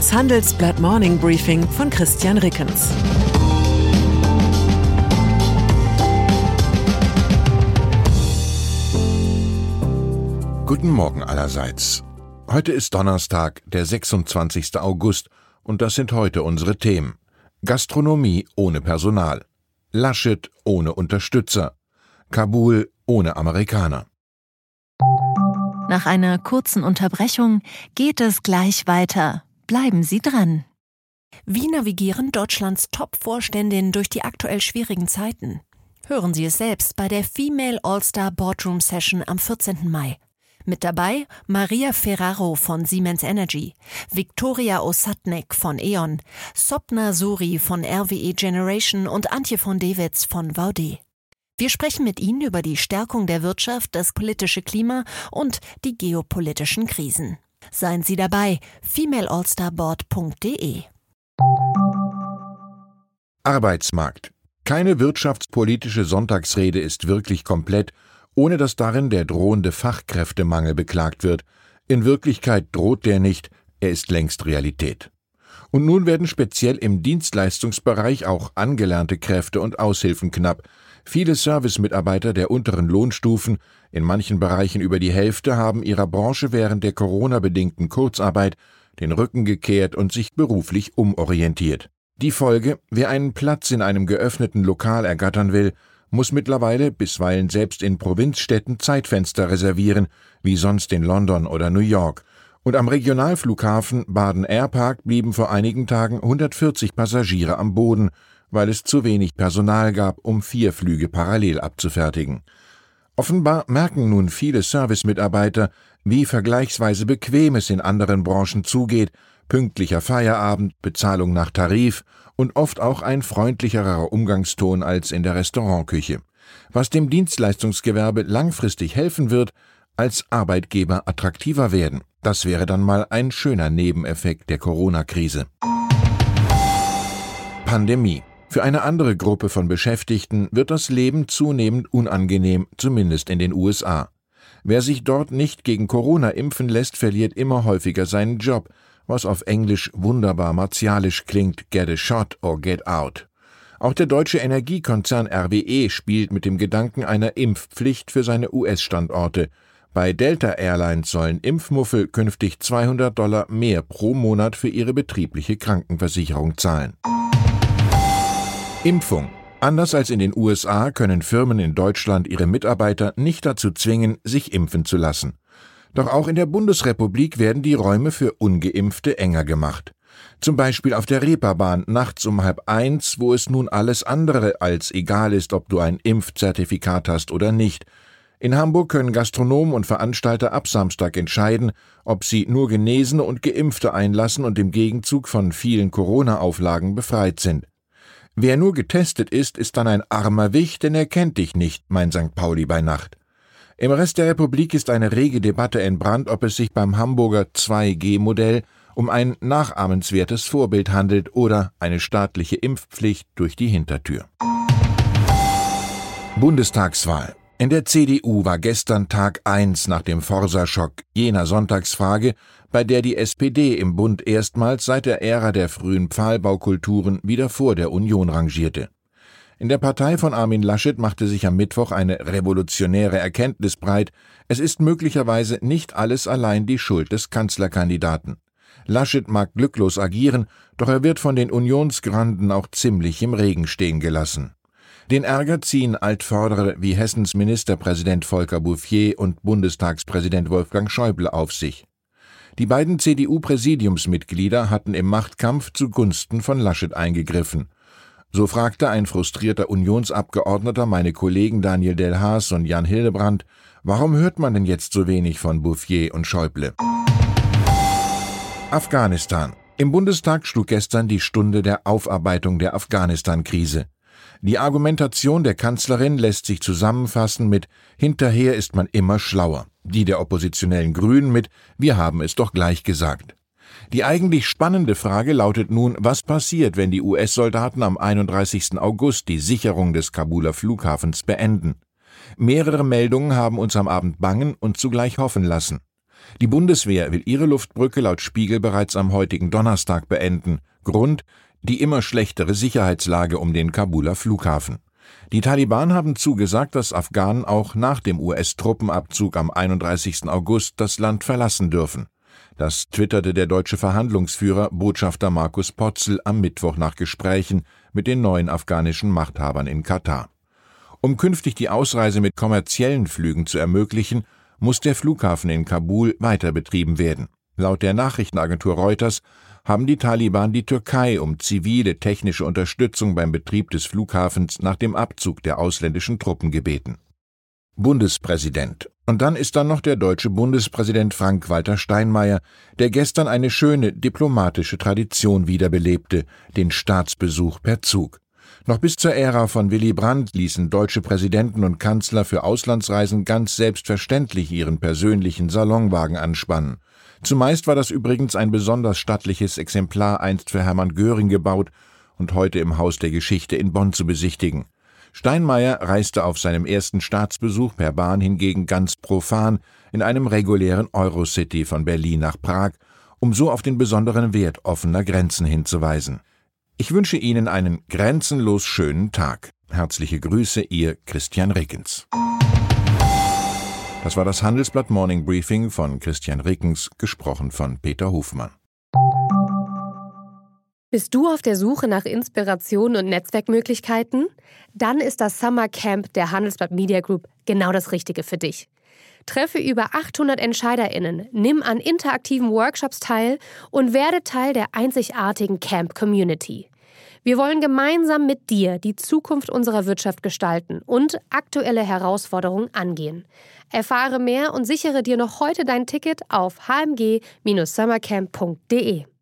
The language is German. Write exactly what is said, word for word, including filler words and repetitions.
Das Handelsblatt Morning Briefing von Christian Rickens. Guten Morgen allerseits. Heute ist Donnerstag, der sechsundzwanzigster August, und das sind heute unsere Themen. Gastronomie ohne Personal. Laschet ohne Unterstützer. Kabul ohne Amerikaner. Nach einer kurzen Unterbrechung geht es gleich weiter. Bleiben Sie dran. Wie navigieren Deutschlands Top-Vorständinnen durch die aktuell schwierigen Zeiten? Hören Sie es selbst bei der Female All-Star Boardroom Session am vierzehnten Mai. Mit dabei Maria Ferraro von Siemens Energy, Viktoria Ossadnek von E.ON, Sopna Suri von R W E Generation und Antje von Dewitz von Vaude. Wir sprechen mit Ihnen über die Stärkung der Wirtschaft, das politische Klima und die geopolitischen Krisen. Seien Sie dabei, female all star board punkt de. Arbeitsmarkt. Keine wirtschaftspolitische Sonntagsrede ist wirklich komplett, ohne dass darin der drohende Fachkräftemangel beklagt wird. In Wirklichkeit droht der nicht, er ist längst Realität. Und nun werden speziell im Dienstleistungsbereich auch angelernte Kräfte und Aushilfen knapp. Viele Servicemitarbeiter der unteren Lohnstufen, in manchen Bereichen über die Hälfte, haben ihrer Branche während der Corona-bedingten Kurzarbeit den Rücken gekehrt und sich beruflich umorientiert. Die Folge: Wer einen Platz in einem geöffneten Lokal ergattern will, muss mittlerweile bisweilen selbst in Provinzstädten Zeitfenster reservieren, wie sonst in London oder New York. Und am Regionalflughafen Baden-Airpark blieben vor einigen Tagen hundertvierzig Passagiere am Boden, weil es zu wenig Personal gab, um vier Flüge parallel abzufertigen. Offenbar merken nun viele Servicemitarbeiter, wie vergleichsweise bequem es in anderen Branchen zugeht: pünktlicher Feierabend, Bezahlung nach Tarif und oft auch ein freundlicherer Umgangston als in der Restaurantküche. Was dem Dienstleistungsgewerbe langfristig helfen wird: als Arbeitgeber attraktiver werden. Das wäre dann mal ein schöner Nebeneffekt der Corona-Krise. Pandemie. Für eine andere Gruppe von Beschäftigten wird das Leben zunehmend unangenehm, zumindest in den U S A. Wer sich dort nicht gegen Corona impfen lässt, verliert immer häufiger seinen Job, was auf Englisch wunderbar martialisch klingt: get a shot or get out. Auch der deutsche Energiekonzern R W E spielt mit dem Gedanken einer Impfpflicht für seine U S-Standorte. Bei Delta Airlines sollen Impfmuffel künftig zweihundert Dollar mehr pro Monat für ihre betriebliche Krankenversicherung zahlen. Impfung. Anders als in den U S A können Firmen in Deutschland ihre Mitarbeiter nicht dazu zwingen, sich impfen zu lassen. Doch auch in der Bundesrepublik werden die Räume für Ungeimpfte enger gemacht. Zum Beispiel auf der Reeperbahn nachts um halb eins, wo es nun alles andere als egal ist, ob du ein Impfzertifikat hast oder nicht. In Hamburg können Gastronomen und Veranstalter ab Samstag entscheiden, ob sie nur Genesene und Geimpfte einlassen und im Gegenzug von vielen Corona-Auflagen befreit sind. Wer nur getestet ist, ist dann ein armer Wicht, denn er kennt dich nicht, meint Sankt Pauli bei Nacht. Im Rest der Republik ist eine rege Debatte entbrannt, ob es sich beim Hamburger zwei G Modell um ein nachahmenswertes Vorbild handelt oder eine staatliche Impfpflicht durch die Hintertür. Bundestagswahl. In der C D U war gestern Tag eins nach dem Forsa-Schock, jener Sonntagsfrage, bei der die S P D im Bund erstmals seit der Ära der frühen Pfahlbaukulturen wieder vor der Union rangierte. In der Partei von Armin Laschet machte sich am Mittwoch eine revolutionäre Erkenntnis breit: Es ist möglicherweise nicht alles allein die Schuld des Kanzlerkandidaten. Laschet mag glücklos agieren, doch er wird von den Unionsgranden auch ziemlich im Regen stehen gelassen. Den Ärger ziehen Altvordere wie Hessens Ministerpräsident Volker Bouffier und Bundestagspräsident Wolfgang Schäuble auf sich. Die beiden C D U-Präsidiumsmitglieder hatten im Machtkampf zugunsten von Laschet eingegriffen. So fragte ein frustrierter Unionsabgeordneter meine Kollegen Daniel Delhaas und Jan Hildebrandt: Warum hört man denn jetzt so wenig von Bouffier und Schäuble? Afghanistan. Im Bundestag schlug gestern die Stunde der Aufarbeitung der Afghanistan-Krise. Die Argumentation der Kanzlerin lässt sich zusammenfassen mit: Hinterher ist man immer schlauer. Die der oppositionellen Grünen mit: Wir haben es doch gleich gesagt. Die eigentlich spannende Frage lautet nun: Was passiert, wenn die U S-Soldaten am einunddreißigsten August die Sicherung des Kabuler Flughafens beenden? Mehrere Meldungen haben uns am Abend bangen und zugleich hoffen lassen. Die Bundeswehr will ihre Luftbrücke laut Spiegel bereits am heutigen Donnerstag beenden. Grund: die immer schlechtere Sicherheitslage um den Kabuler Flughafen. Die Taliban haben zugesagt, dass Afghanen auch nach dem U S-Truppenabzug am einunddreißigsten August das Land verlassen dürfen. Das twitterte der deutsche Verhandlungsführer, Botschafter Markus Potzel, am Mittwoch nach Gesprächen mit den neuen afghanischen Machthabern in Katar. Um künftig die Ausreise mit kommerziellen Flügen zu ermöglichen, muss der Flughafen in Kabul weiter betrieben werden. Laut der Nachrichtenagentur Reuters haben die Taliban die Türkei um zivile technische Unterstützung beim Betrieb des Flughafens nach dem Abzug der ausländischen Truppen gebeten. Bundespräsident. Und dann ist da noch der deutsche Bundespräsident Frank-Walter Steinmeier, der gestern eine schöne diplomatische Tradition wiederbelebte, den Staatsbesuch per Zug. Noch bis zur Ära von Willy Brandt ließen deutsche Präsidenten und Kanzler für Auslandsreisen ganz selbstverständlich ihren persönlichen Salonwagen anspannen. Zumeist war das übrigens ein besonders stattliches Exemplar einst für Hermann Göring gebaut und heute im Haus der Geschichte in Bonn zu besichtigen. Steinmeier reiste auf seinem ersten Staatsbesuch per Bahn hingegen ganz profan in einem regulären Eurocity von Berlin nach Prag, um so auf den besonderen Wert offener Grenzen hinzuweisen. Ich wünsche Ihnen einen grenzenlos schönen Tag. Herzliche Grüße, Ihr Christian Rickens. Das war das Handelsblatt Morning Briefing von Christian Rickens, gesprochen von Peter Hofmann. Bist du auf der Suche nach Inspiration und Netzwerkmöglichkeiten? Dann ist das Summer Camp der Handelsblatt Media Group genau das Richtige für dich. Treffe über achthundert EntscheiderInnen, nimm an interaktiven Workshops teil und werde Teil der einzigartigen Camp-Community. Wir wollen gemeinsam mit dir die Zukunft unserer Wirtschaft gestalten und aktuelle Herausforderungen angehen. Erfahre mehr und sichere dir noch heute dein Ticket auf h m g Bindestrich summercamp punkt d e.